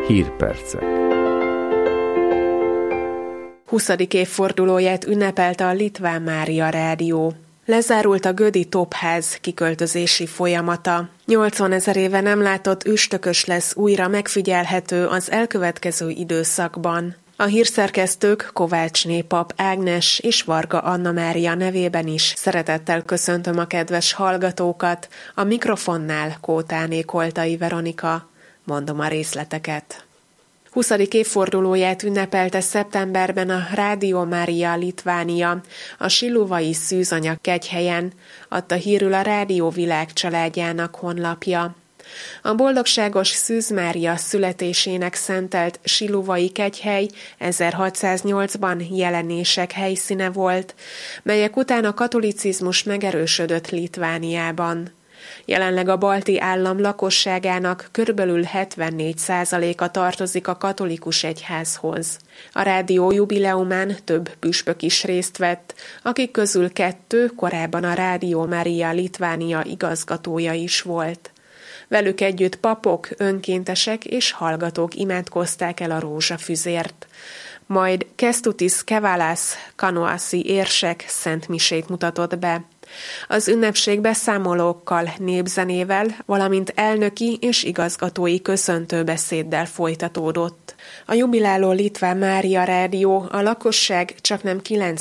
Hírpercek. 20. évfordulóját ünnepelte a Litván Mária Rádió. Lezárult a Gödi Topház kiköltözési folyamata. 80 000 éve nem látott üstökös lesz újra megfigyelhető az elkövetkező időszakban. A hírszerkesztők Kovácsné Pap Ágnes és Varga Anna Mária nevében is szeretettel köszöntöm a kedves hallgatókat, a mikrofonnál Kótáné Koltai Veronika. Mondom a részleteket. 20. évfordulóját ünnepelte szeptemberben a Rádió Mária Litvánia, a Siluvai Szűzanya Kegyhelyen, adta hírül a Rádió Világ családjának honlapja. A boldogságos Szűz Mária születésének szentelt Siluvai Kegyhely 1608-ban jelenések helyszíne volt, melyek után a katolicizmus megerősödött Litvániában. Jelenleg a balti állam lakosságának körülbelül 74%-a tartozik a katolikus egyházhoz. A rádió jubileumán több püspök is részt vett, akik közül 2 korábban a Rádió Mária Litvánia igazgatója is volt. Velük együtt papok, önkéntesek és hallgatók imádkozták el a rózsafüzért. Majd Kestutis Kevalász kanoászi érsek szentmisét mutatott be. Az ünnepség beszámolókkal, népzenével, valamint elnöki és igazgatói köszöntőbeszéddel folytatódott. A jubiláló Litván Mária Rádió a lakosság csaknem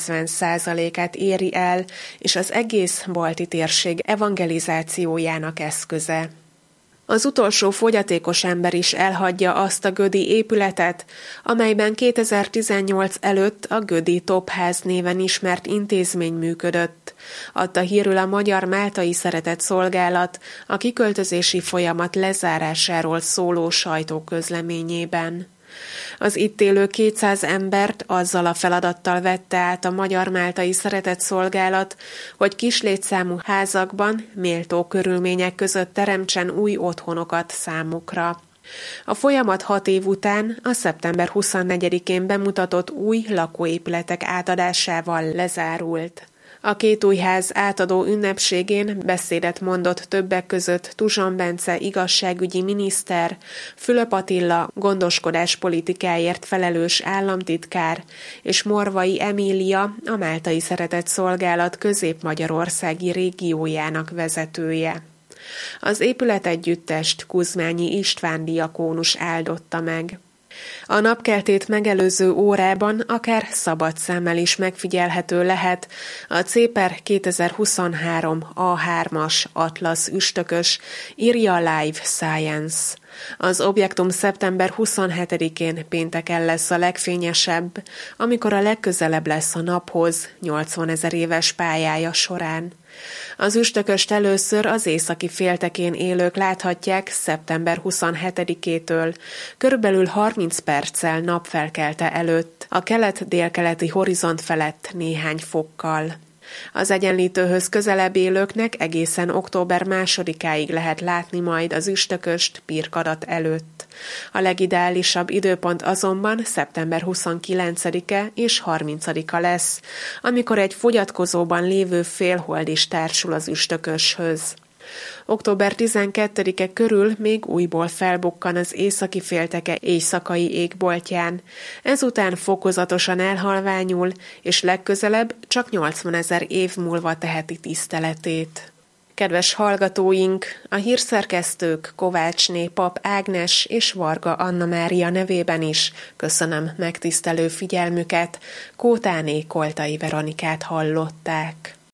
90%-át éri el, és az egész balti térség evangelizációjának eszköze. Az utolsó fogyatékos ember is elhagyja azt a gödi épületet, amelyben 2018 előtt a Gödi Topház néven ismert intézmény működött, adta hírül a Magyar Máltai Szeretett Szolgálat a kiköltözési folyamat lezárásáról szóló sajtóközleményében. Az itt élő 200 embert azzal a feladattal vette át a Magyar Máltai Szeretett Szolgálat, hogy kislétszámú házakban, méltó körülmények között teremtsen új otthonokat számukra. A folyamat 6 év után a szeptember 24-én bemutatott új lakóépületek átadásával lezárult. A 2 új ház átadó ünnepségén beszédet mondott többek között Tuzson Bence igazságügyi miniszter, Fülöp Attila gondoskodáspolitikáért felelős államtitkár és Morvai Emília, a Máltai Szeretett Szolgálat közép-magyarországi régiójának vezetője. Az épületegyüttest Kuzmányi István diakónus áldotta meg. A napkeltét megelőző órában akár szabad szemmel is megfigyelhető lehet a CEPER 2023 A3-as Atlasz üstökös írja Live Science. Az objektum szeptember 27-én pénteken lesz a legfényesebb, amikor a legközelebb lesz a naphoz 80 000 éves pályája során. Az üstököst először az északi féltekén élők láthatják szeptember 27-től, körülbelül 30 perccel napfelkelte előtt, a kelet-délkeleti horizont felett néhány fokkal. Az egyenlítőhöz közelebb élőknek egészen október 2-áig lehet látni majd az üstököst Pirkadat előtt. A legideálisabb időpont azonban szeptember 29-e és 30-a lesz, amikor egy fogyatkozóban lévő félhold is társul az üstököshöz. Október 12-e körül még újból felbukkan az északi félteke éjszakai égboltján, ezután fokozatosan elhalványul, és legközelebb csak 80 000 év múlva teheti tiszteletét. Kedves hallgatóink, a hírszerkesztők Kovácsné Pap Ágnes és Varga Anna Mária nevében is köszönöm megtisztelő figyelmüket, Kótáné Koltai Veronikát hallották.